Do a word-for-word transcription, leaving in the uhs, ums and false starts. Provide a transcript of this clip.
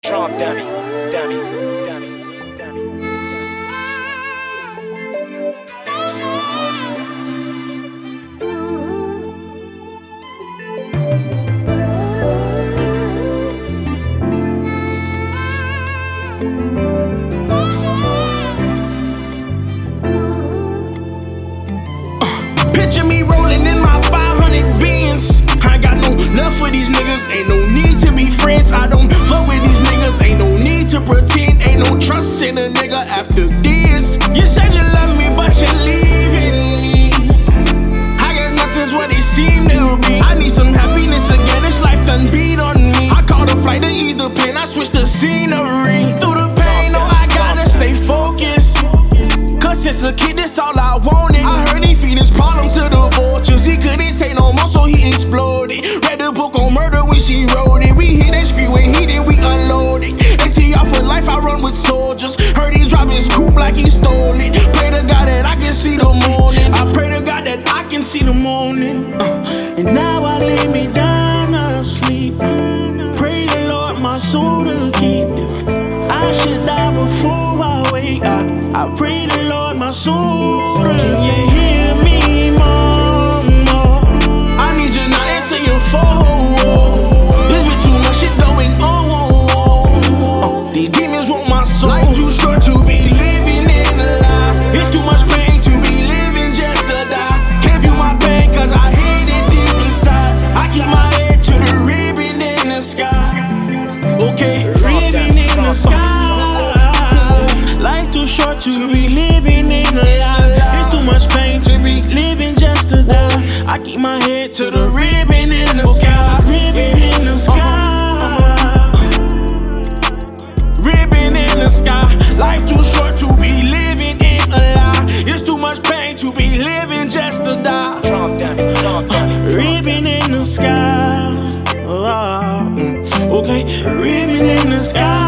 Trump dummy, dummy, dummy, dummy. Picture me rolling in my five hundred Benz. I ain't got no love for these niggas, ain't no need to be friends. I don't fuck with these niggas, ain't no need to pretend. Ain't no trust in a nigga after this. You said you love me, but you're leaving me. I guess nothing's what it seemed to be. I need some happiness again, this life done beat on me. I called a flight to ease the pain, I switched the scenery. Through the pain, no, I gotta stay focused. Cause since a kid, that's all I wanted. I heard he feed his problem to the vultures. He couldn't take no more, so he exploded. Read the book on murder when she wrote it. We hit that street with heat and we unloaded. They see off for life, I run with soldiers. Heard he drop his coupe like he stole it. Pray to God that I can see the morning. I pray to God that I can see the morning. Uh, and now I lay me down asleep. Pray the Lord my soul to keep. If I should die before I wake, I, I pray the Lord my soul to keep. Can you hear me, mama? I need you not answer your phone. There's been too much shit going on. Uh, these demons want my soul. Life too short to be living in a lie. It's too much pain to be living just to die. Can't feel my pain cause I hate it deep inside. I keep my head to the ribbon in the sky. Okay, ribbon in the sky. Life too short to be living in a lie. It's too much pain to be living just to die. I keep my head to the ribbon in the sky. Ribbon in the sky. Ribbon in the sky. Life too short to be living in a lie. It's too much pain to be living just to die. Trump dummy, Trump dummy. Ribbon in the sky. Oh, mm, okay, ribbon in the sky.